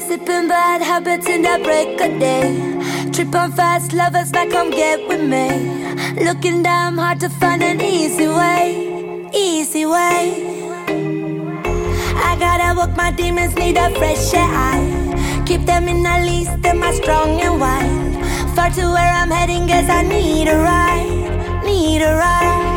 Sipping bad habits in the break of day. Trip on fast lovers like come get with me. Looking damn hard to find an easy way. Easy way. I gotta walk my demons, need a fresh eye. Keep them in a leash, them are strong and wild. Far to where I'm heading, guess I need a ride. Need a ride.